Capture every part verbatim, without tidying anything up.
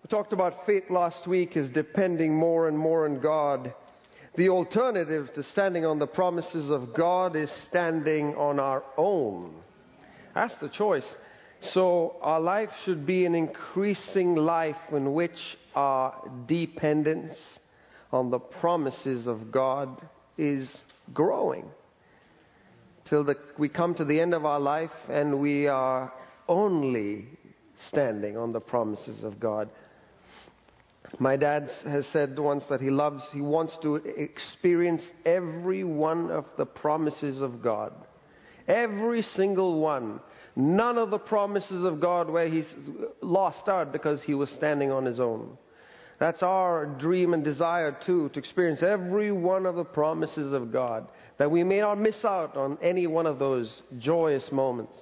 We talked about faith last week as depending more and more on God. The alternative to standing on the promises of God is standing on our own. That's the choice. So our life should be an increasing life in which our dependence on the promises of God is growing. Till the, we come to the end of our life and we are only standing on the promises of God. My dad has said once that he loves, he wants to experience every one of the promises of God. Every single one. None of the promises of God where he's lost out because he was standing on his own. That's our dream and desire too, to experience every one of the promises of God, that we may not miss out on any one of those joyous moments.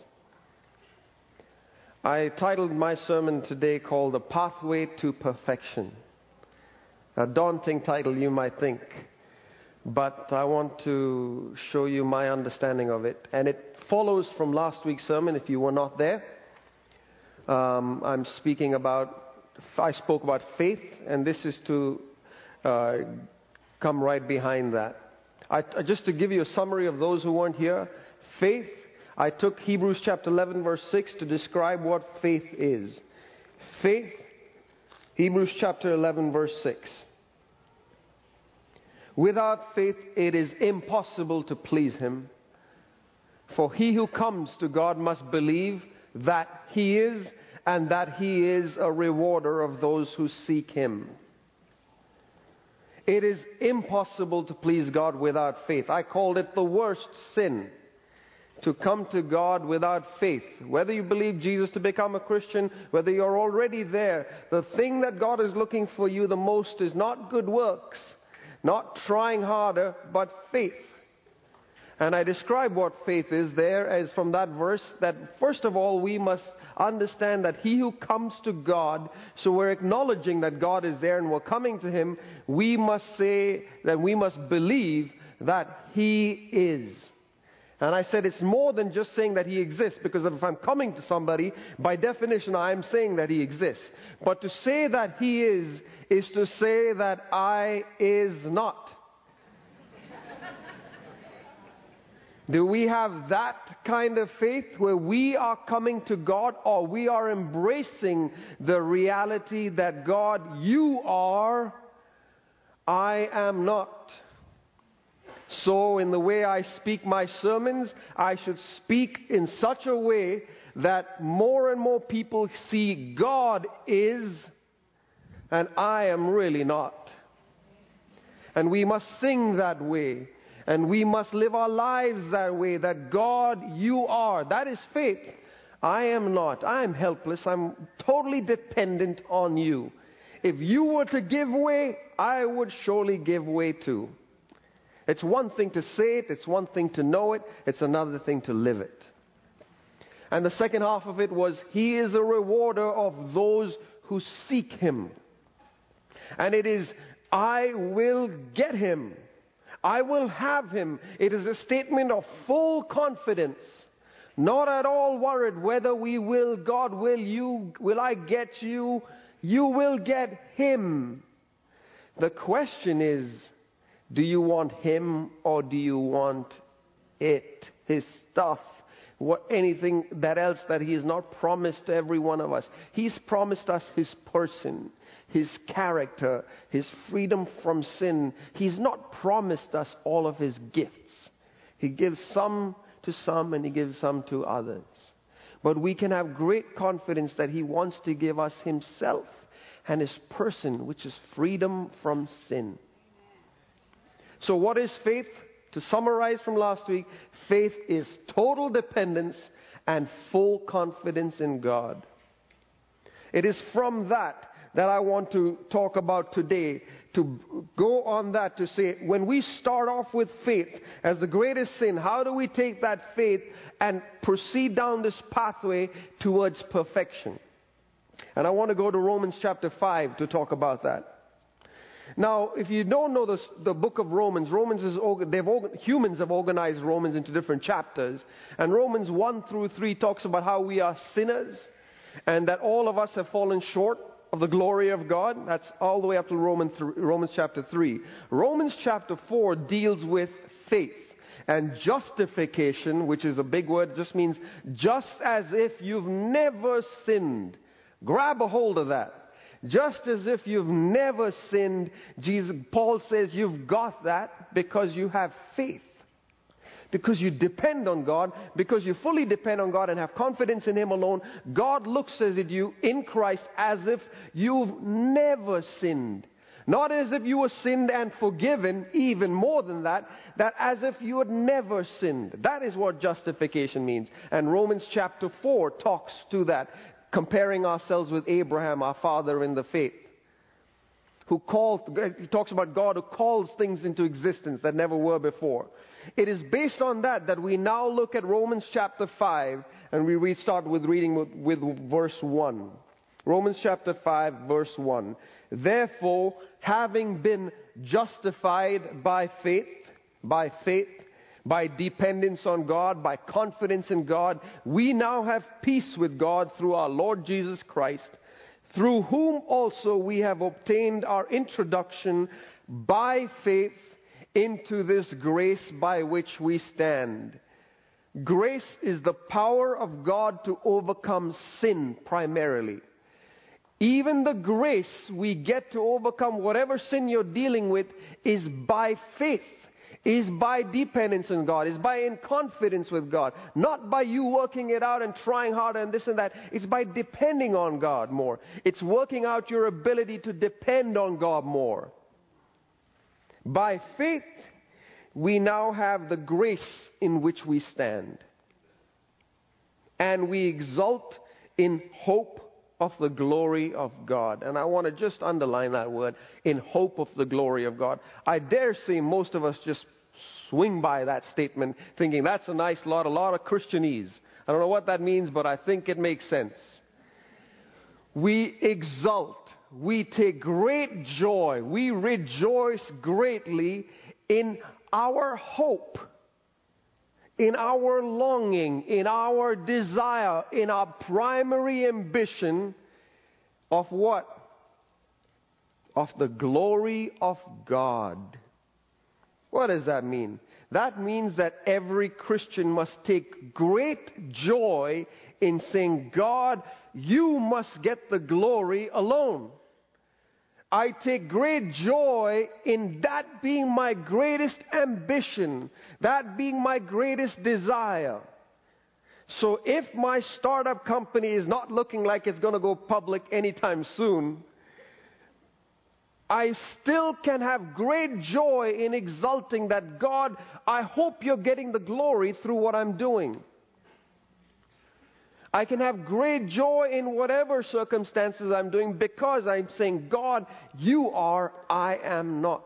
I titled my sermon today called The Pathway to Perfection. A daunting title, you might think, but I want to show you my understanding of it. And it follows from last week's sermon, if you were not there. Um, I'm speaking about, I spoke about faith, and this is to uh, come right behind that. I, just to give you a summary of those who weren't here, faith, I took Hebrews chapter eleven verse six to describe what faith is. Faith, Hebrews chapter eleven verse six. Without faith it is impossible to please Him. For he who comes to God must believe that He is, and that He is a rewarder of those who seek Him. It is impossible to please God without faith. I called it the worst sin, to come to God without faith. Whether you believe Jesus to become a Christian, whether you're already there, the thing that God is looking for you the most is not good works, not trying harder, but faith. And I describe what faith is there as from that verse, that first of all we must understand that he who comes to God, so we're acknowledging that God is there and we're coming to Him, we must say that we must believe that He is. And I said it's more than just saying that He exists, because if I'm coming to somebody, by definition I am saying that He exists. But to say that He is, is to say that I is not. Do we have that kind of faith where we are coming to God, or we are embracing the reality that God, you are, I am not? So in the way I speak my sermons, I should speak in such a way that more and more people see God is, and I am really not. And we must sing that way. And we must live our lives that way, that God, you are. That is faith. I am not. I am helpless. I'm totally dependent on you. If you were to give way, I would surely give way too. It's one thing to say it. It's one thing to know it. It's another thing to live it. And the second half of it was, He is a rewarder of those who seek Him. And it is, I will get Him. I will have Him. It is a statement of full confidence. Not at all worried whether we will, God will, you, will I get you? You will get Him. The question is, do you want Him or do you want it, His stuff? What, anything that else that He has not promised to every one of us. He's promised us His person, His character, His freedom from sin. He's not promised us all of His gifts. He gives some to some and He gives some to others. But we can have great confidence that He wants to give us Himself and His person, which is freedom from sin. So what is faith? To summarize from last week, faith is total dependence and full confidence in God. It is from that that I want to talk about today, to go on that to say, when we start off with faith as the greatest sin, how do we take that faith and proceed down this pathway towards perfection? And I want to go to Romans chapter five to talk about that. Now, if you don't know this, the book of Romans, Romans is they've humans have organized Romans into different chapters, and Romans one through three talks about how we are sinners, and that all of us have fallen short, of the glory of God. That's all the way up to Romans, Romans chapter three. Romans chapter four deals with faith. And justification, which is a big word, just means just as if you've never sinned. Grab a hold of that. Just as if you've never sinned, Jesus, Paul says you've got that because you have faith. Because you depend on God, because you fully depend on God and have confidence in Him alone, God looks at you in Christ as if you've never sinned. Not as if you were sinned and forgiven, even more than that, that as if you had never sinned. That is what justification means. And Romans chapter four talks to that, comparing ourselves with Abraham, our father in the faith, who calls, he talks about God who calls things into existence that never were before. It is based on that that we now look at Romans chapter five, and we read, start with reading with, with verse one. Romans chapter five, verse one. Therefore, having been justified by faith, by faith, by dependence on God, by confidence in God, we now have peace with God through our Lord Jesus Christ, through whom also we have obtained our introduction by faith into this grace by which we stand. Grace is the power of God to overcome sin primarily. Even the grace we get to overcome whatever sin you're dealing with is by faith, is by dependence on God, is by in confidence with God. Not by you working it out and trying harder and this and that. It's by depending on God more. It's working out your ability to depend on God more. By faith, we now have the grace in which we stand. And we exult in hope of the glory of God. And I want to just underline that word, in hope of the glory of God. I dare say most of us just swing by that statement thinking that's a nice lot, a lot of Christianese. I don't know what that means, but I think it makes sense. We exult. We take great joy. We rejoice greatly in our hope, in our longing, in our desire, in our primary ambition of what? Of the glory of God. What does that mean? That means that every Christian must take great joy in saying, God, you must get the glory alone. I take great joy in that being my greatest ambition, that being my greatest desire. So if my startup company is not looking like it's going to go public anytime soon, I still can have great joy in exulting that, God, I hope you're getting the glory through what I'm doing. I can have great joy in whatever circumstances I'm doing because I'm saying, God, you are, I am not.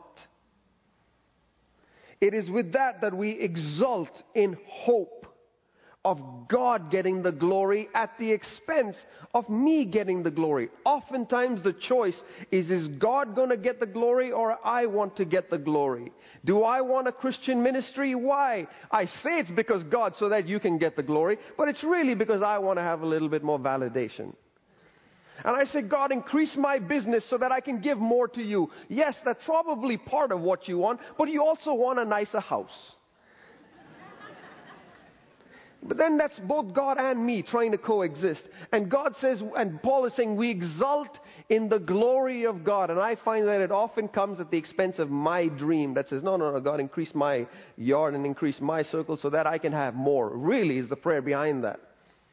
It is with that that we exult in hope of God getting the glory at the expense of me getting the glory. Oftentimes the choice is, is God going to get the glory or I want to get the glory? Do I want a Christian ministry? Why? I say it's because God, so that you can get the glory, but it's really because I want to have a little bit more validation. And I say, God, increase my business so that I can give more to you. Yes, that's probably part of what you want, but you also want a nicer house. But then that's both God and me trying to coexist. And God says, and Paul is saying, we exult in the glory of God. And I find that it often comes at the expense of my dream that says, no, no, no, God, increase my yard and increase my circle so that I can have more. Really is the prayer behind that.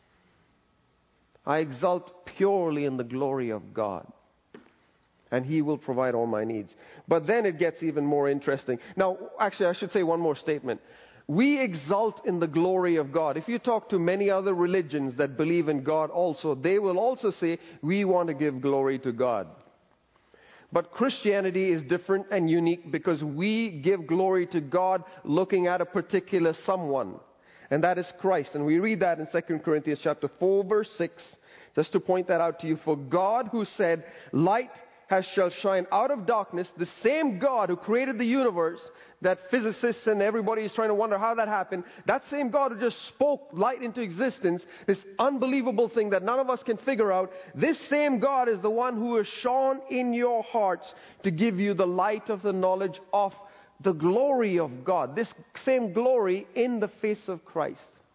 I exult purely in the glory of God. And He will provide all my needs. But then it gets even more interesting. Now, actually, I should say one more statement. We exult in the glory of God. If you talk to many other religions that believe in God also, they will also say, we want to give glory to God. But Christianity is different and unique because we give glory to God looking at a particular someone. And that is Christ. And we read that in Second Corinthians chapter four, verse six. Just to point that out to you. For God who said, light has shall shine out of darkness, the same God who created the universe, that physicists and everybody is trying to wonder how that happened, that same God who just spoke light into existence, this unbelievable thing that none of us can figure out, this same God is the one who has shone in your hearts to give you the light of the knowledge of the glory of God. This same glory in the face of Christ.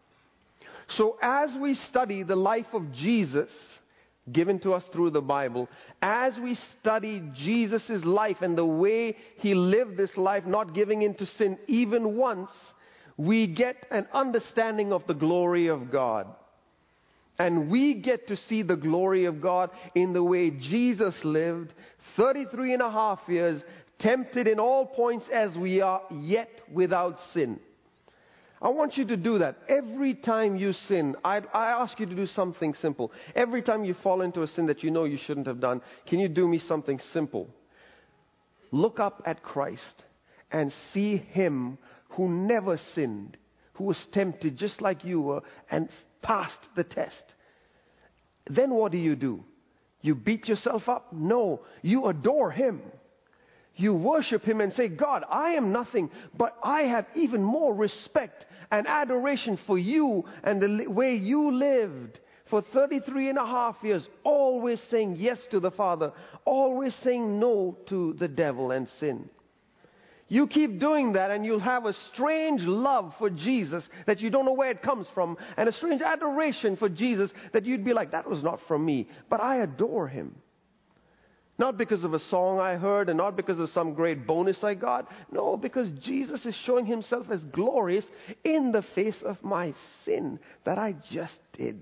So as we study the life of Jesus, given to us through the Bible, as we study Jesus' life and the way He lived this life, not giving into sin even once, we get an understanding of the glory of God. And we get to see the glory of God in the way Jesus lived, thirty-three and a half years, tempted in all points as we are, yet without sin. I want you to do that. Every time you sin, I, I ask you to do something simple. Every time you fall into a sin that you know you shouldn't have done, can you do me something simple? Look up at Christ and see Him who never sinned, who was tempted just like you were and passed the test. Then what do you do? You beat yourself up? No, you adore Him. You worship Him and say, God, I am nothing, but I have even more respect and adoration for you and the way you lived for thirty-three and a half years, always saying yes to the Father, always saying no to the devil and sin. You keep doing that and you'll have a strange love for Jesus that you don't know where it comes from, and a strange adoration for Jesus that you'd be like, that was not from me, but I adore Him. Not because of a song I heard and not because of some great bonus I got. No, because Jesus is showing Himself as glorious in the face of my sin that I just did.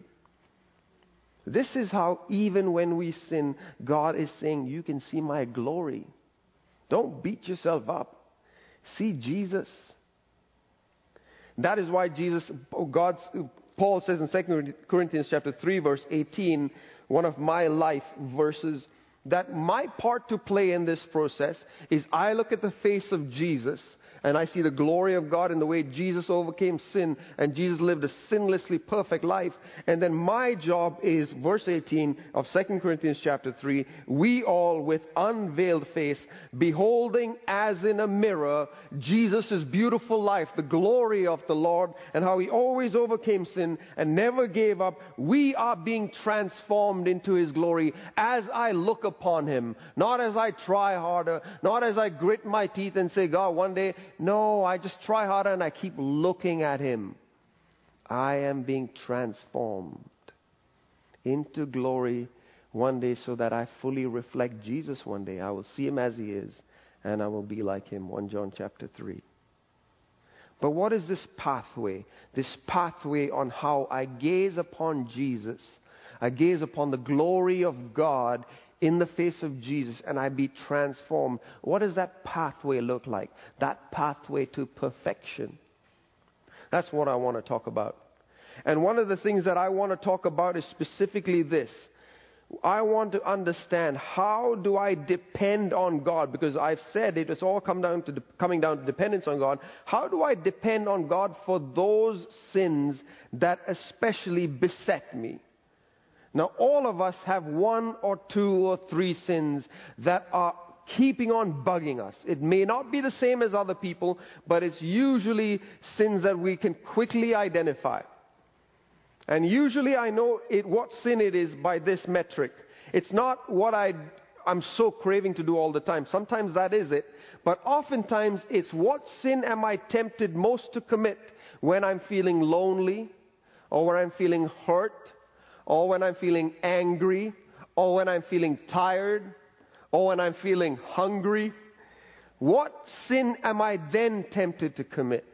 This is how even when we sin, God is saying, you can see my glory. Don't beat yourself up. See Jesus. That is why Jesus, God's, Paul says in Second Corinthians chapter three, verse eighteen, one of my life verses, that my part to play in this process is I look at the face of Jesus and I see the glory of God in the way Jesus overcame sin and Jesus lived a sinlessly perfect life. And then my job is, verse eighteen of Second Corinthians chapter three, we all with unveiled face, beholding as in a mirror Jesus' beautiful life, the glory of the Lord, and how He always overcame sin and never gave up. We are being transformed into His glory as I look upon Him, not as I try harder, not as I grit my teeth and say, God, one day. No, I just try harder and I keep looking at Him. I am being transformed into glory one day so that I fully reflect Jesus one day. I will see Him as He is and I will be like Him. First John chapter three. But what is this pathway? This pathway on how I gaze upon Jesus. I gaze upon the glory of God in the face of Jesus and I be transformed. What does that pathway look like? That pathway to perfection. That's what I want to talk about. And one of the things that I want to talk about is specifically this. I want to understand, how do I depend on God? Because I've said it, it's all come down to de- coming down to dependence on God. How do I depend on God for those sins that especially beset me? Now, all of us have one or two or three sins that are keeping on bugging us. It may not be the same as other people, but it's usually sins that we can quickly identify. And usually I know it, what sin it is by this metric. It's not what I, I'm so craving to do all the time. Sometimes that is it. But oftentimes it's what sin am I tempted most to commit when I'm feeling lonely, or when I'm feeling hurt, or when I'm feeling angry, or when I'm feeling tired, or when I'm feeling hungry. What sin am I then tempted to commit?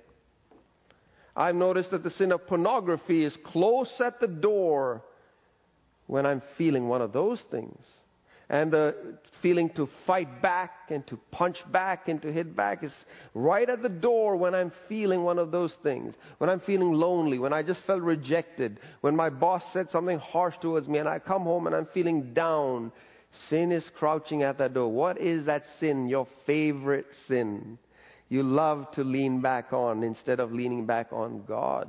I've noticed that the sin of pornography is close at the door when I'm feeling one of those things. And the feeling to fight back and to punch back and to hit back is right at the door when I'm feeling one of those things. When I'm feeling lonely, when I just felt rejected, when my boss said something harsh towards me and I come home and I'm feeling down. Sin is crouching at that door. What is that sin? Your favorite sin. You love to lean back on instead of leaning back on God.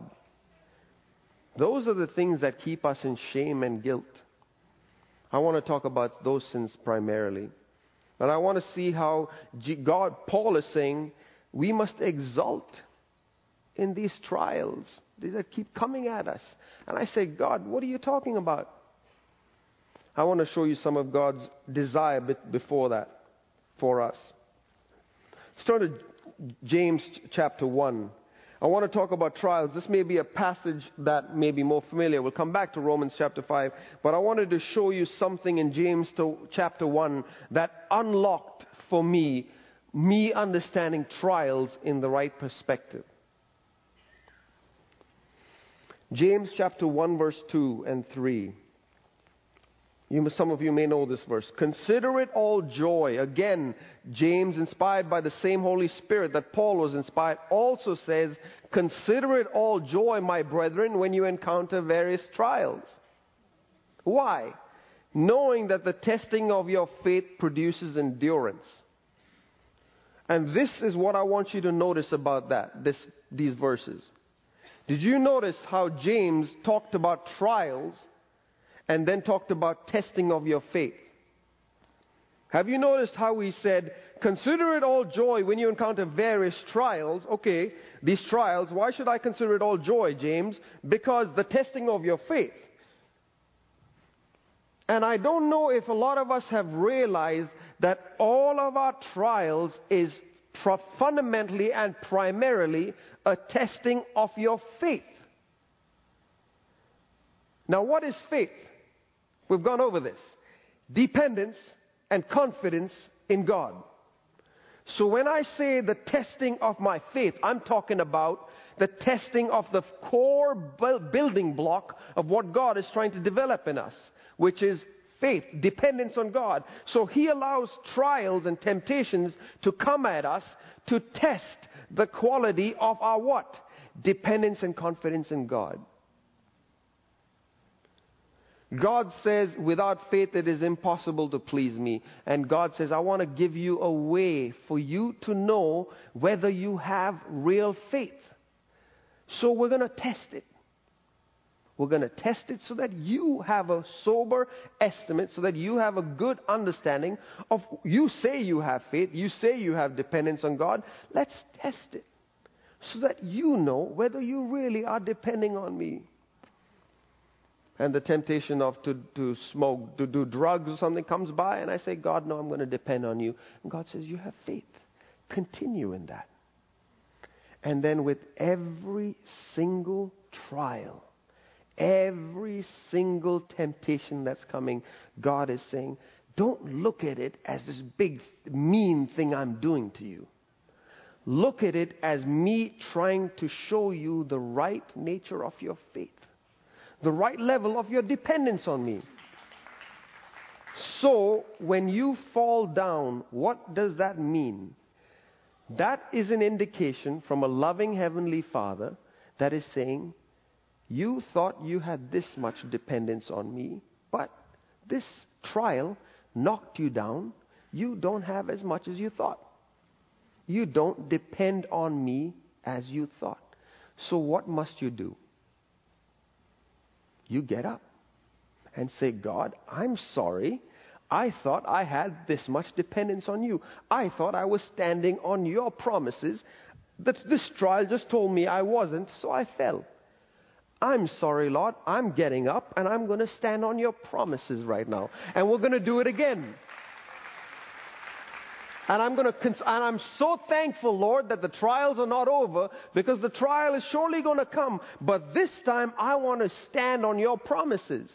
Those are the things that keep us in shame and guilt. I want to talk about those sins primarily. And I want to see how God, Paul is saying, we must exult in these trials that keep coming at us. And I say, God, what are you talking about? I want to show you some of God's desire before that for us. Let's turn to James chapter one. I want to talk about trials. This may be a passage that may be more familiar. We'll come back to Romans chapter five. But I wanted to show you something in James chapter one that unlocked for me, me understanding trials in the right perspective. James chapter one verse two and three. You, some of you may know this verse. Consider it all joy. Again, James, inspired by the same Holy Spirit that Paul was inspired, also says, consider it all joy, my brethren, when you encounter various trials. Why? Knowing that the testing of your faith produces endurance. And this is what I want you to notice about that, this, these verses. Did you notice how James talked about trials and then talked about testing of your faith? Have you noticed how he said, consider it all joy when you encounter various trials? Okay, these trials, why should I consider it all joy, James? Because the testing of your faith. And I don't know if a lot of us have realized that all of our trials is fundamentally and primarily a testing of your faith. Now, what is faith? We've gone over this. Dependence and confidence in God. So when I say the testing of my faith, I'm talking about the testing of the core building block of what God is trying to develop in us, which is faith, dependence on God. So He allows trials and temptations to come at us to test the quality of our what? Dependence and confidence in God. God says, without faith it is impossible to please me. And God says, I want to give you a way for you to know whether you have real faith. So we're going to test it. We're going to test it so that you have a sober estimate, so that you have a good understanding of, you say you have faith, you say you have dependence on God. Let's test it so that you know whether you really are depending on me. And the temptation of to, to smoke, to do drugs or something comes by, and I say, God, no, I'm going to depend on you. And God says, you have faith. Continue in that. And then with every single trial, every single temptation that's coming, God is saying, don't look at it as this big, mean thing I'm doing to you. Look at it as me trying to show you the right nature of your faith. The right level of your dependence on me. So, when you fall down, what does that mean? That is an indication from a loving Heavenly Father that is saying, you thought you had this much dependence on me, but this trial knocked you down. You don't have as much as you thought. You don't depend on me as you thought. So what must you do? You get up and say, God, I'm sorry. I thought I had this much dependence on you. I thought I was standing on your promises. That this trial just told me I wasn't, so I fell. I'm sorry, Lord. I'm getting up and I'm going to stand on your promises right now. And we're going to do it again. And I'm going to, cons- and I'm so thankful, Lord, that the trials are not over, because the trial is surely going to come. But this time, I want to stand on your promises.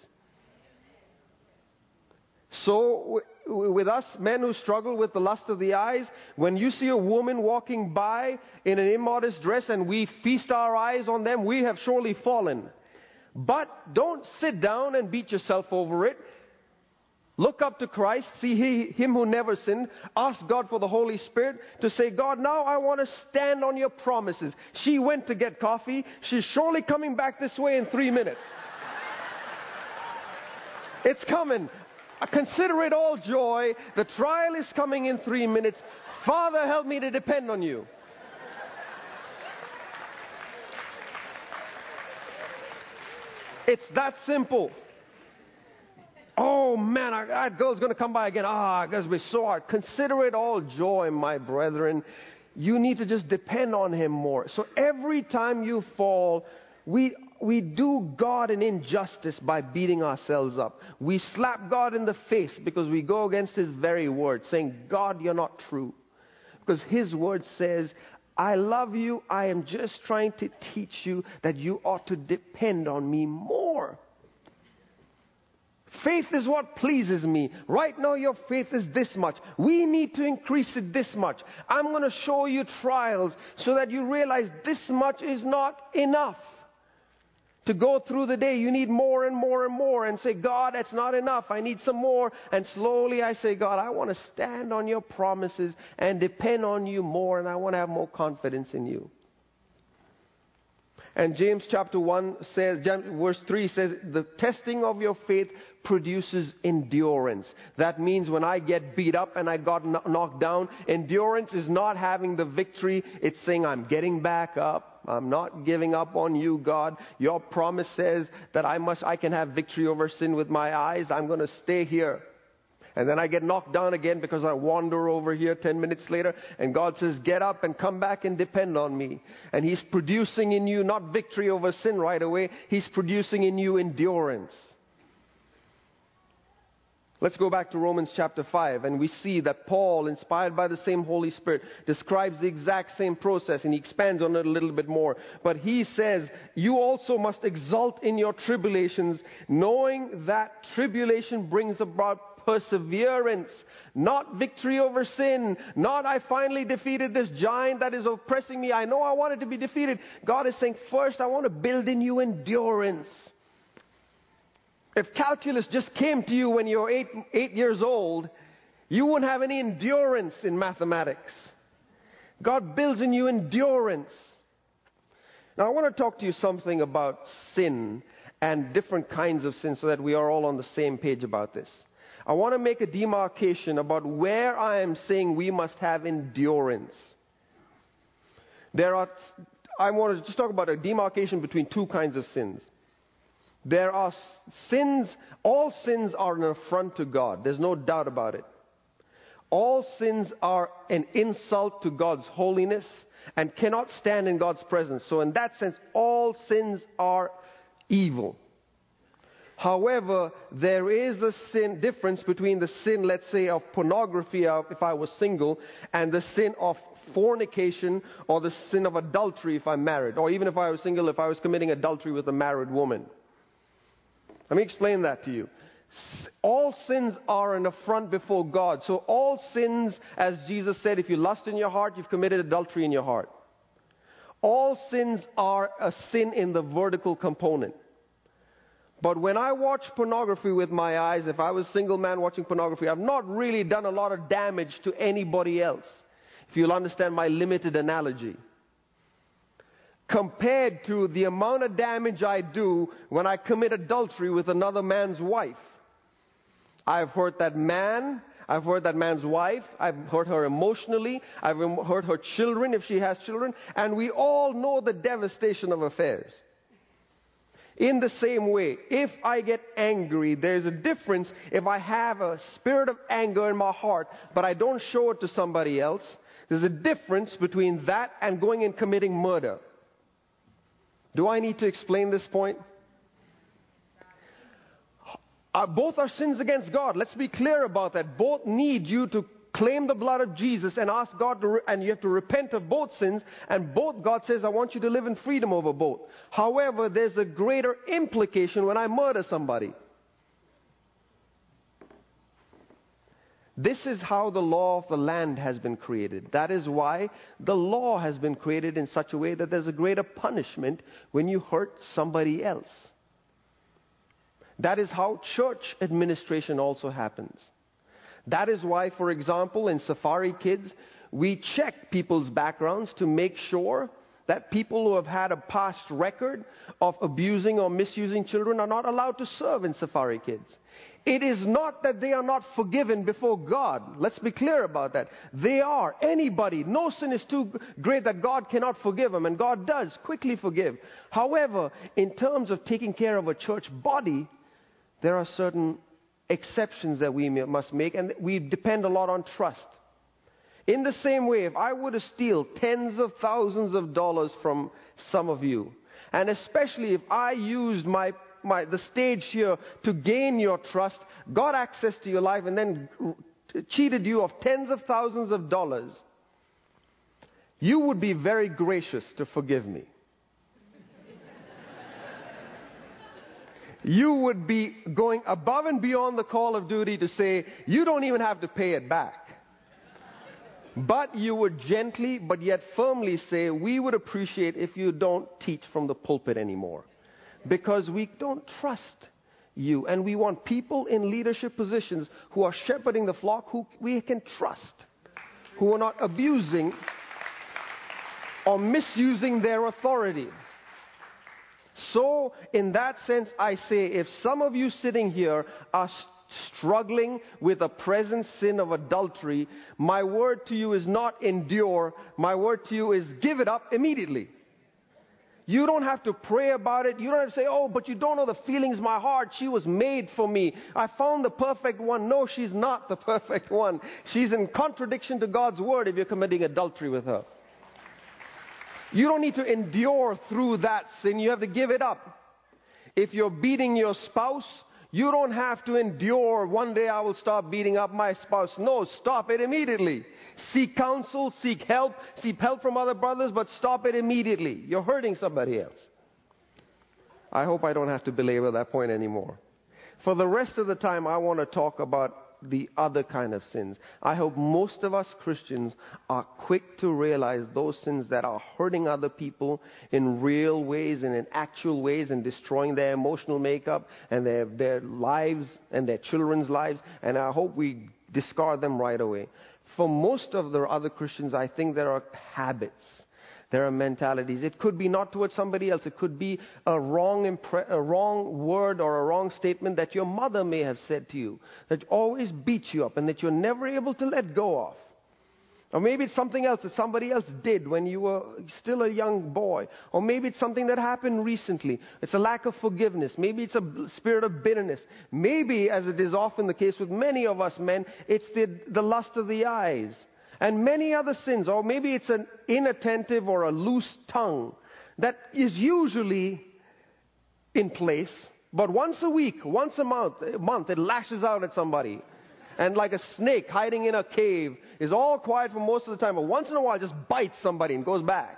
So, w- with us men who struggle with the lust of the eyes, when you see a woman walking by in an immodest dress and we feast our eyes on them, we have surely fallen. But don't sit down and beat yourself over it. Look up to Christ, see he, Him who never sinned. Ask God for the Holy Spirit to say, God, now I want to stand on your promises. She went to get coffee. She's surely coming back this way in three minutes. It's coming. Consider it all joy. The trial is coming in three minutes. Father, help me to depend on you. It's that simple. Oh man, I, that girl's going to come by again. Ah, it's going to be so hard. Consider it all joy, my brethren. You need to just depend on Him more. So every time you fall, we we do God an injustice by beating ourselves up. We slap God in the face because we go against His very word, saying, God, you're not true. Because His word says, I love you. I am just trying to teach you that you ought to depend on me more. Faith is what pleases me. Right now your faith is this much. We need to increase it this much. I'm going to show you trials so that you realize this much is not enough. To go through the day, you need more and more and more, and say, God, that's not enough. I need some more. And slowly I say, God, I want to stand on your promises and depend on you more, and I want to have more confidence in you. And James chapter one says, verse three says, the testing of your faith produces endurance. That means when I get beat up and I got knocked down, endurance is not having the victory. It's saying, I'm getting back up. I'm not giving up on you, God. Your promise says that I must, I can have victory over sin with my eyes. I'm going to stay here. And then I get knocked down again because I wander over here ten minutes later. And God says, get up and come back and depend on me. And He's producing in you not victory over sin right away. He's producing in you endurance. Let's go back to Romans chapter five, and we see that Paul, inspired by the same Holy Spirit, describes the exact same process, and he expands on it a little bit more. But he says, you also must exult in your tribulations, knowing that tribulation brings about perseverance, not victory over sin, not I finally defeated this giant that is oppressing me. I know I wanted to be defeated. God is saying, first I want to build in you endurance. If calculus just came to you when you were eight, eight years old, you wouldn't have any endurance in mathematics. God builds in you endurance. Now I want to talk to you something about sin and different kinds of sin so that we are all on the same page about this. I want to make a demarcation about where I am saying we must have endurance. There are, I want to just talk about a demarcation between two kinds of sins. There are sins, all sins are an affront to God. There's no doubt about it. All sins are an insult to God's holiness and cannot stand in God's presence. So in that sense, all sins are evil. However, there is a sin difference between the sin, let's say, of pornography, if I was single, and the sin of fornication or the sin of adultery if I'm married. Or even if I was single, if I was committing adultery with a married woman. Let me explain that to you. All sins are an affront before God. So all sins, as Jesus said, if you lust in your heart, you've committed adultery in your heart. All sins are a sin in the vertical component. But when I watch pornography with my eyes, if I was a single man watching pornography, I've not really done a lot of damage to anybody else. If you'll understand my limited analogy. Compared to the amount of damage I do when I commit adultery with another man's wife. I've hurt that man, I've hurt that man's wife, I've hurt her emotionally, I've hurt her children if she has children, and we all know the devastation of affairs. In the same way, if I get angry, there's a difference if I have a spirit of anger in my heart, but I don't show it to somebody else. There's a difference between that and going and committing murder. Do I need to explain this point? Uh, both are sins against God. Let's be clear about that. Both need you to claim the blood of Jesus and ask God to, re- and you have to repent of both sins. And both, God says, I want you to live in freedom over both. However, there's a greater implication when I murder somebody. This is how the law of the land has been created. That is why the law has been created in such a way that there's a greater punishment when you hurt somebody else. That is how church administration also happens. That is why, for example, in Safari Kids, we check people's backgrounds to make sure that people who have had a past record of abusing or misusing children are not allowed to serve in Safari Kids. It is not that they are not forgiven before God. Let's be clear about that. They are. Anybody. No sin is too great that God cannot forgive them, and God does quickly forgive. However, in terms of taking care of a church body, there are certain exceptions that we must make, and we depend a lot on trust. In the same way, if I were to steal tens of thousands of dollars from some of you, and especially if I used my, my the stage here to gain your trust, got access to your life, and then cheated you of tens of thousands of dollars, you would be very gracious to forgive me. You would be going above and beyond the call of duty to say, you don't even have to pay it back. But you would gently, but yet firmly say, we would appreciate if you don't teach from the pulpit anymore. Because we don't trust you. And we want people in leadership positions who are shepherding the flock who we can trust. Who are not abusing or misusing their authority. So, in that sense, I say, if some of you sitting here are struggling with a present sin of adultery, my word to you is not endure. My word to you is give it up immediately. You don't have to pray about it. You don't have to say, oh, but you don't know the feelings of my heart. She was made for me. I found the perfect one. No, she's not the perfect one. She's in contradiction to God's word if you're committing adultery with her. You don't need to endure through that sin. You have to give it up. If you're beating your spouse, you don't have to endure, one day I will stop beating up my spouse. No, stop it immediately. Seek counsel, seek help, seek help from other brothers, but stop it immediately. You're hurting somebody else. I hope I don't have to belabor that point anymore. For the rest of the time, I want to talk about the other kind of sins. I hope most of us Christians are quick to realize those sins that are hurting other people in real ways and in actual ways and destroying their emotional makeup and their, their lives and their children's lives. And I hope we discard them right away. For most of the other Christians, I think there are habits. There are mentalities. It could be not towards somebody else. It could be a wrong impre- a wrong word or a wrong statement that your mother may have said to you, that always beats you up and that you're never able to let go of. Or maybe it's something else that somebody else did when you were still a young boy. Or maybe it's something that happened recently. It's a lack of forgiveness. Maybe it's a spirit of bitterness. Maybe, as it is often the case with many of us men, it's the, the lust of the eyes. And many other sins, or maybe it's an inattentive or a loose tongue that is usually in place, but once a week, once a month, a month it lashes out at somebody. And like a snake hiding in a cave is all quiet for most of the time, but once in a while just bites somebody and goes back.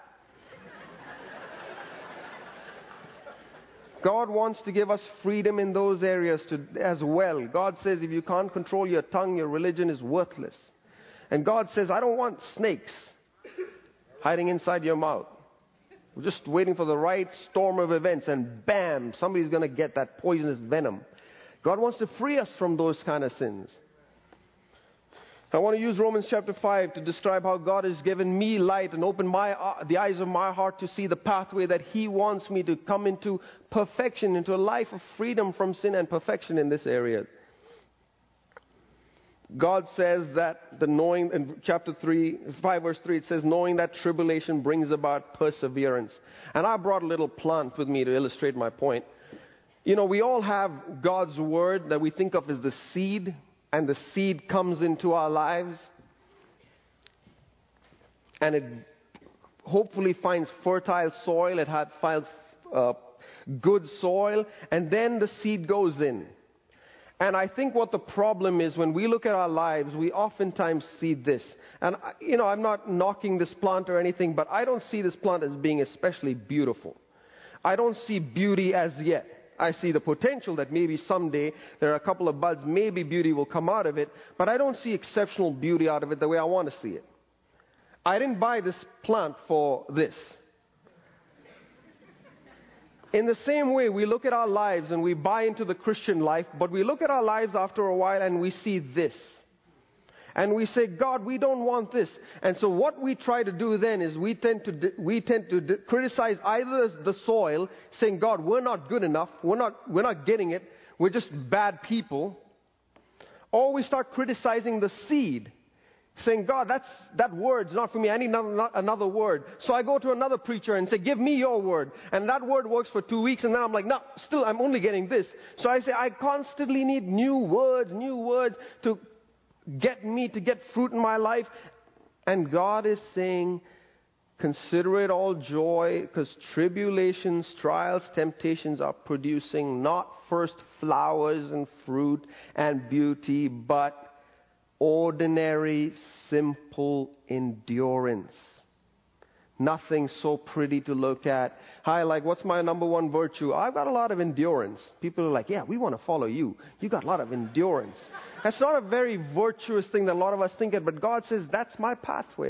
God wants to give us freedom in those areas to, as well. God says if you can't control your tongue, your religion is worthless. And God says, I don't want snakes hiding inside your mouth. We're just waiting for the right storm of events, and bam, somebody's going to get that poisonous venom. God wants to free us from those kind of sins. I want to use Romans chapter five to describe how God has given me light and opened my, uh, the eyes of my heart to see the pathway that He wants me to come into perfection, into a life of freedom from sin and perfection in this area. God says that the knowing, in chapter three, five verse three, it says, knowing that tribulation brings about perseverance. And I brought a little plant with me to illustrate my point. You know, we all have God's word that we think of as the seed, and the seed comes into our lives. And it hopefully finds fertile soil, it had, finds uh, good soil, and then the seed goes in. And I think what the problem is, when we look at our lives, we oftentimes see this. And, you know, I'm not knocking this plant or anything, but I don't see this plant as being especially beautiful. I don't see beauty as yet. I see the potential that maybe someday there are a couple of buds, maybe beauty will come out of it, but I don't see exceptional beauty out of it the way I want to see it. I didn't buy this plant for this. In the same way, we look at our lives and we buy into the Christian life, but we look at our lives after a while and we see this. And we say, God, we don't want this. And so what we try to do then is we tend to we tend to criticize either the soil, saying, God, we're not good enough, we're not we're not getting it, we're just bad people. Or we start criticizing the seed, saying, God, that's, that word's not for me. I need another, another word. So I go to another preacher and say, give me your word. And that word works for two weeks. And then I'm like, no, still, I'm only getting this. So I say, I constantly need new words, new words to get me to get fruit in my life. And God is saying, consider it all joy, because tribulations, trials, temptations are producing not first flowers and fruit and beauty, but ordinary, simple endurance. Nothing so pretty to look at. Hi, like, what's my number one virtue? I've got a lot of endurance. People are like, yeah, we want to follow you. You got a lot of endurance. That's not a very virtuous thing that a lot of us think of, but God says, that's my pathway.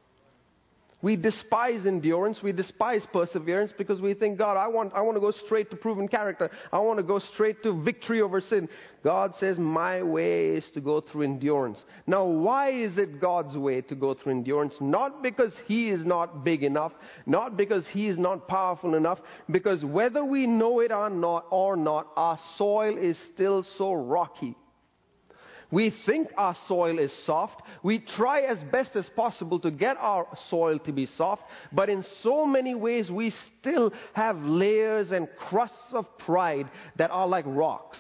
We despise endurance, we despise perseverance, because we think, God, I want, I want to go straight to proven character. I want to go straight to victory over sin. God says, my way is to go through endurance. Now, why is it God's way to go through endurance? Not because He is not big enough, not because He is not powerful enough, because whether we know it or not, or not, our soil is still so rocky. We think our soil is soft. We try as best as possible to get our soil to be soft. But in so many ways, we still have layers and crusts of pride that are like rocks.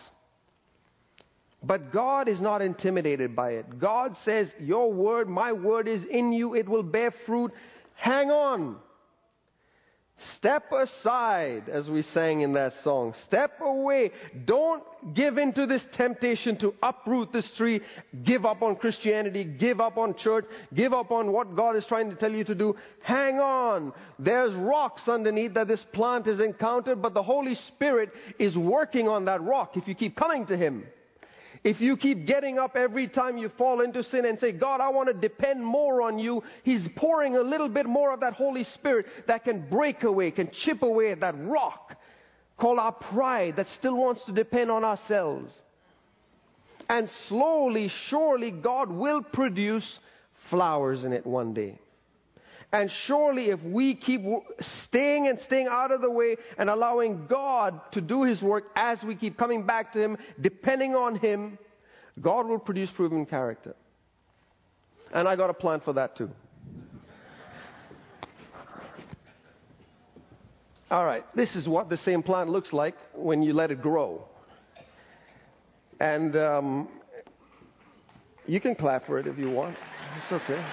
But God is not intimidated by it. God says, your word, my word is in you. It will bear fruit. Hang on. Step aside, as we sang in that song. Step away. Don't give in to this temptation to uproot this tree. Give up on Christianity. Give up on church. Give up on what God is trying to tell you to do. Hang on. There's rocks underneath that this plant has encountered, but the Holy Spirit is working on that rock if you keep coming to Him. If you keep getting up every time you fall into sin and say, God, I want to depend more on you, He's pouring a little bit more of that Holy Spirit that can break away, can chip away at that rock called our pride that still wants to depend on ourselves. And slowly, surely, God will produce flowers in it one day. And surely if we keep staying and staying out of the way and allowing God to do His work as we keep coming back to Him, depending on Him, God will produce proven character. And I got a plan for that too. All right, this is what the same plant looks like when you let it grow. And um, you can clap for it if you want. It's okay.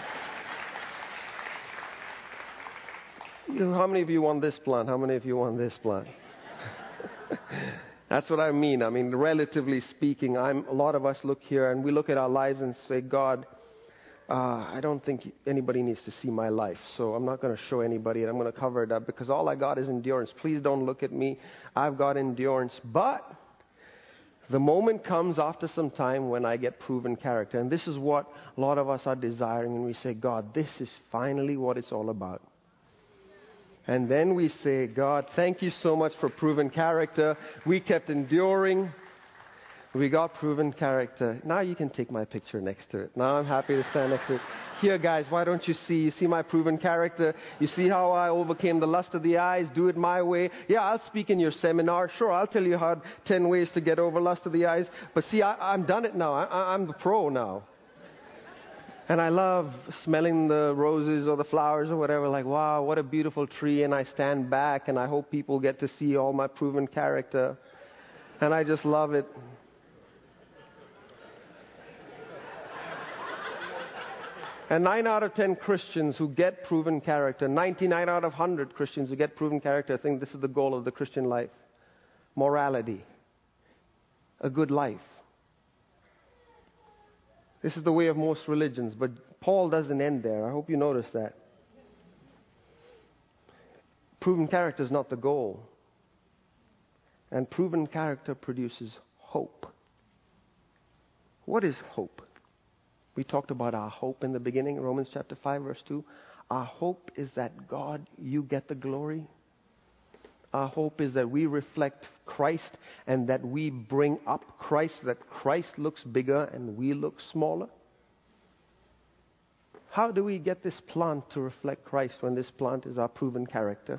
How many of you want this plant? How many of you want this plant? That's what I mean. I mean, relatively speaking, I'm, a lot of us look here and we look at our lives and say, God, uh, I don't think anybody needs to see my life, so I'm not going to show anybody and I'm going to cover it up because all I got is endurance. Please don't look at me. I've got endurance. But the moment comes after some time when I get proven character. And this is what a lot of us are desiring. And we say, God, this is finally what it's all about. And then we say, God, thank you so much for proven character. We kept enduring. We got proven character. Now you can take my picture next to it. Now I'm happy to stand next to it. Here, guys, why don't you see? You see my proven character? You see how I overcame the lust of the eyes? Do it my way. Yeah, I'll speak in your seminar. Sure, I'll tell you how ten ways to get over lust of the eyes. But see, I, I'm done it now. I, I'm the pro now. And I love smelling the roses or the flowers or whatever, like, wow, what a beautiful tree. And I stand back and I hope people get to see all my proven character. And I just love it. And nine out of ten Christians who get proven character, ninety-nine out of one hundred Christians who get proven character, think this is the goal of the Christian life. Morality. A good life. This is the way of most religions, but Paul doesn't end there. I hope you notice that. Proven character is not the goal. And proven character produces hope. What is hope? We talked about our hope in the beginning, Romans chapter five, verse two. Our hope is that God, you get the glory. Our hope is that we reflect Christ and that we bring up Christ, that Christ looks bigger and we look smaller. How do we get this plant to reflect Christ when this plant is our proven character?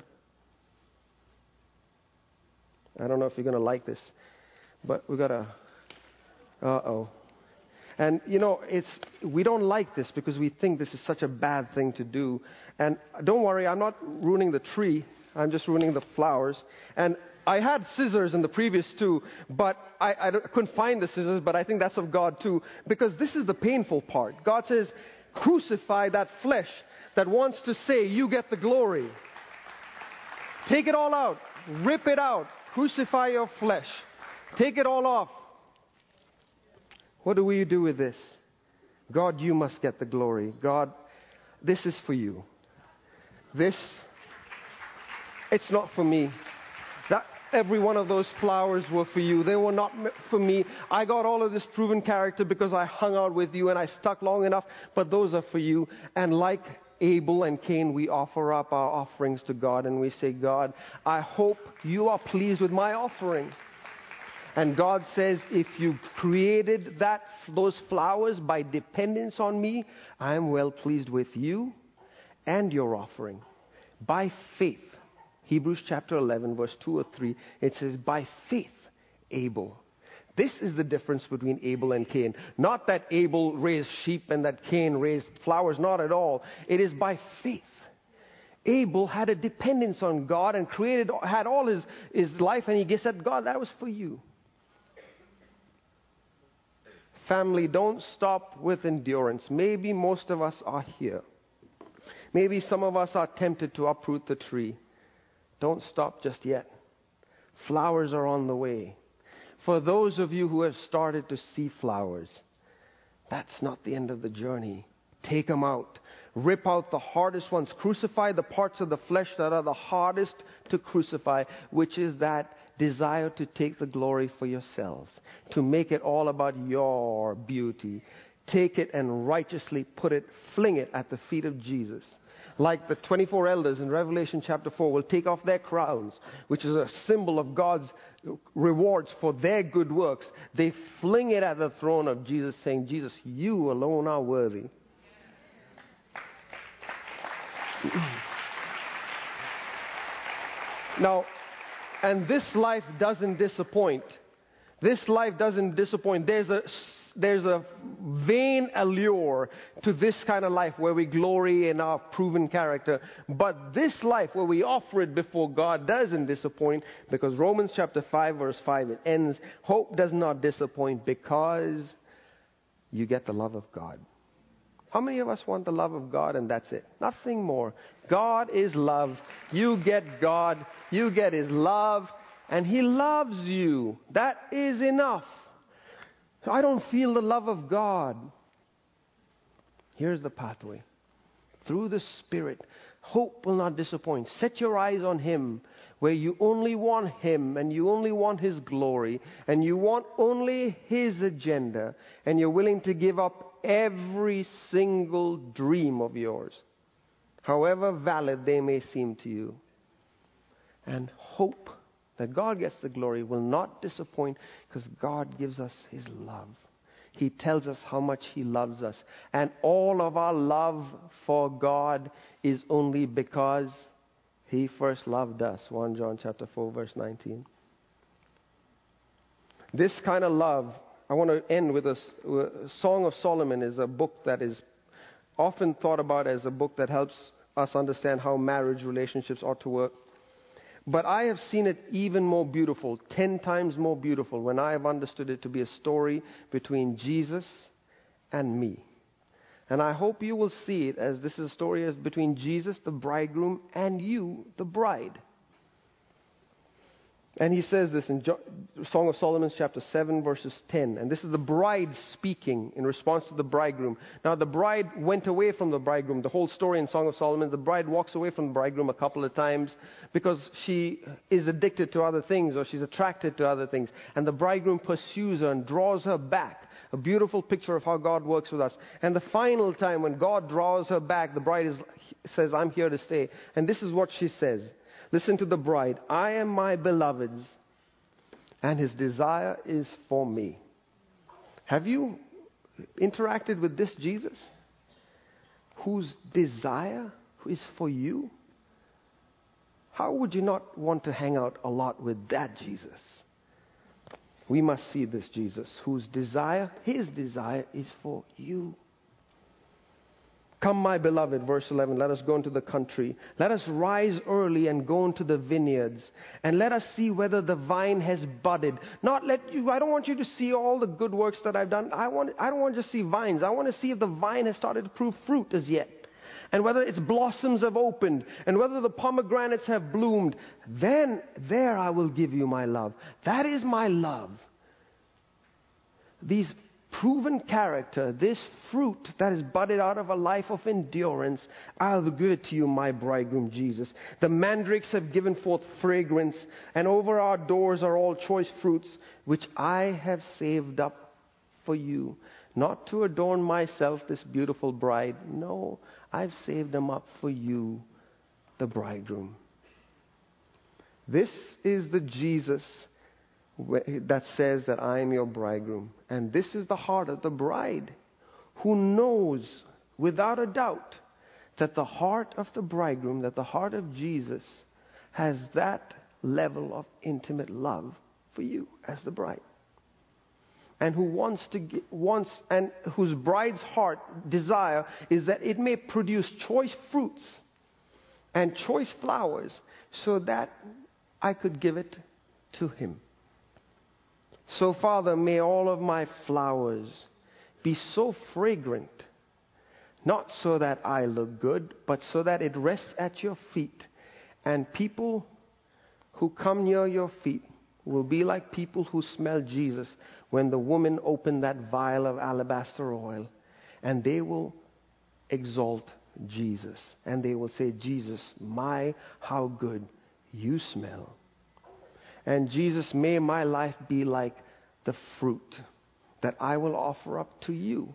I don't know if you're going to like this, but we've got to... Uh-oh. And, you know, it's we don't like this because we think this is such a bad thing to do. And don't worry, I'm not ruining the tree. I'm just ruining the flowers. And I had scissors in the previous two, but I, I couldn't find the scissors, but I think that's of God too, because this is the painful part. God says, crucify that flesh that wants to say, you get the glory. Take it all out. Rip it out. Crucify your flesh. Take it all off. What do we do with this? God, you must get the glory. God, this is for you. This, it's not for me. That every one of those flowers were for you. They were not for me. I got all of this proven character because I hung out with you and I stuck long enough, but those are for you. And like Abel and Cain, we offer up our offerings to God and we say, God, I hope you are pleased with my offering. And God says, if you created that, those flowers by dependence on me, I am well pleased with you and your offering. By faith, Hebrews chapter eleven, verse two or three, it says, by faith, Abel. This is the difference between Abel and Cain. Not that Abel raised sheep and that Cain raised flowers, not at all. It is by faith. Abel had a dependence on God and created, had all his, his life, and he said, God, that was for you. Family, don't stop with endurance. Maybe most of us are here. Maybe some of us are tempted to uproot the tree. Don't stop just yet. Flowers are on the way. For those of you who have started to see flowers, that's not the end of the journey. Take them out. Rip out the hardest ones. Crucify the parts of the flesh that are the hardest to crucify, which is that desire to take the glory for yourselves, to make it all about your beauty. Take it and righteously put it, fling it at the feet of Jesus. Like the twenty-four elders in Revelation chapter four will take off their crowns, which is a symbol of God's rewards for their good works. They fling it at the throne of Jesus, saying, Jesus, you alone are worthy. Now, and this life doesn't disappoint. This life doesn't disappoint. There's a, there's a vain allure to this kind of life where we glory in our proven character. But this life where we offer it before God doesn't disappoint, because Romans chapter five verse five, it ends, hope does not disappoint because you get the love of God. How many of us want the love of God and that's it? Nothing more. God is love. You get God. You get His love. And He loves you. That is enough. So I don't feel the love of God. Here's the pathway. Through the Spirit, hope will not disappoint. Set your eyes on Him, where you only want Him and you only want His glory and you want only His agenda, and you're willing to give up every single dream of yours, however valid they may seem to you. And hope that God gets the glory will not disappoint, because God gives us His love. He tells us how much He loves us. And all of our love for God is only because He first loved us. First John chapter four, verse nineteen. This kind of love, I want to end with a, a Song of Solomon is a book that is often thought about as a book that helps us understand how marriage relationships ought to work. But I have seen it even more beautiful, ten times more beautiful, when I have understood it to be a story between Jesus and me. And I hope you will see it as this is a story as between Jesus, the bridegroom, and you, the bride. And he says this in jo- Song of Solomon chapter seven verses ten. And this is the bride speaking in response to the bridegroom. Now the bride went away from the bridegroom. The whole story in Song of Solomon, the bride walks away from the bridegroom a couple of times because she is addicted to other things, or she's attracted to other things. And the bridegroom pursues her and draws her back. A beautiful picture of how God works with us. And the final time when God draws her back, the bride is, says, I'm here to stay. And this is what she says. Listen to the bride. I am my beloved's, and his desire is for me. Have you interacted with this Jesus, whose desire is for you? How would you not want to hang out a lot with that Jesus? We must see this Jesus, whose desire, his desire, is for you. Come, my beloved, verse eleven, let us go into the country. Let us rise early and go into the vineyards, and let us see whether the vine has budded. Not let you, I don't want you to see all the good works that I've done. I want, I don't want to just see vines. I want to see if the vine has started to prove fruit as yet, and whether its blossoms have opened, and whether the pomegranates have bloomed. Then, there I will give you my love. That is my love. These proven character, this fruit that is budded out of a life of endurance, I'll give it to you, my bridegroom Jesus. The mandrakes have given forth fragrance, and over our doors are all choice fruits, which I have saved up for you. Not to adorn myself, this beautiful bride. No, I've saved them up for you, the bridegroom. This is the Jesus that says that I am your bridegroom. And this is the heart of the bride, who knows without a doubt that the heart of the bridegroom, that the heart of Jesus, has that level of intimate love for you as the bride. And who wants to get, wants and whose bride's heart desire is that it may produce choice fruits and choice flowers, so that I could give it to him. So, Father, may all of my flowers be so fragrant, not so that I look good, but so that it rests at your feet, and people who come near your feet will be like people who smell Jesus when the woman opened that vial of alabaster oil, and they will exalt Jesus, and they will say, Jesus, my, how good you smell. And Jesus, may my life be like the fruit that I will offer up to you,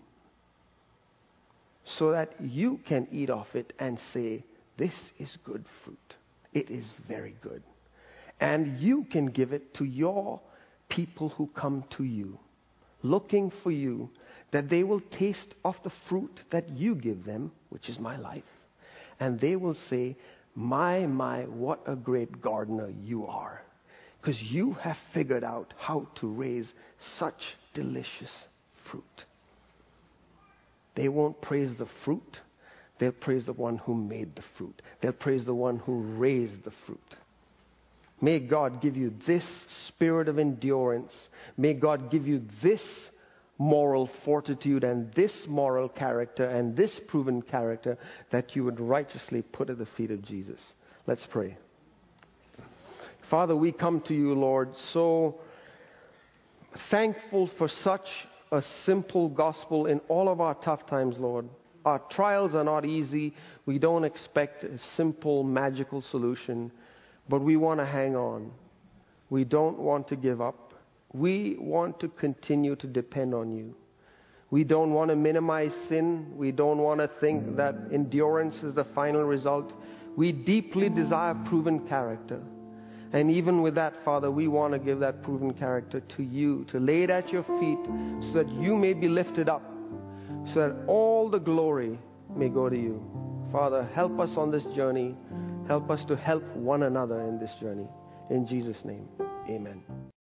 so that you can eat off it and say, this is good fruit. It is very good. And you can give it to your people who come to you, looking for you, that they will taste of the fruit that you give them, which is my life. And they will say, my, my, what a great gardener you are. Because you have figured out how to raise such delicious fruit. They won't praise the fruit. They'll praise the one who made the fruit. They'll praise the one who raised the fruit. May God give you this spirit of endurance. May God give you this moral fortitude and this moral character and this proven character that you would righteously put at the feet of Jesus. Let's pray. Father, we come to you, Lord, so thankful for such a simple gospel in all of our tough times, Lord. Our trials are not easy. We don't expect a simple, magical solution, but we want to hang on. We don't want to give up. We want to continue to depend on you. We don't want to minimize sin. We don't want to think that endurance is the final result. We deeply desire proven character. And even with that, Father, we want to give that proven character to you, to lay it at your feet so that you may be lifted up, so that all the glory may go to you. Father, help us on this journey. Help us to help one another in this journey. In Jesus' name, amen.